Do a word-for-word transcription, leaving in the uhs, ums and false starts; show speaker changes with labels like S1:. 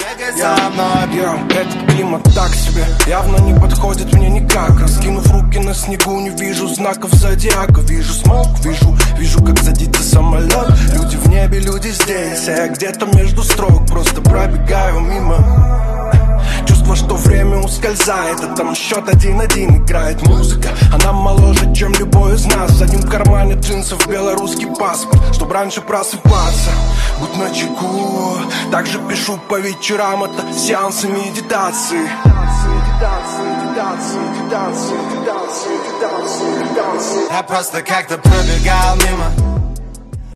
S1: Я, я, этот климат так себе, явно не подходит мне никак. Раскинув руки на снегу, не вижу знаков зодиака. Вижу смог, вижу, вижу, как садится самолет. Люди в небе, люди здесь, а я где-то между строк просто пробегаю мимо. Чувство, что время ускользает, а там счет один-один. Играет музыка, она моложе, чем любой из нас. В заднем кармане джинсов белорусский паспорт, чтоб раньше просыпаться. Будь начеку, также пишу по вечерам, это сеансы медитации.
S2: Я просто как-то пробегал мимо,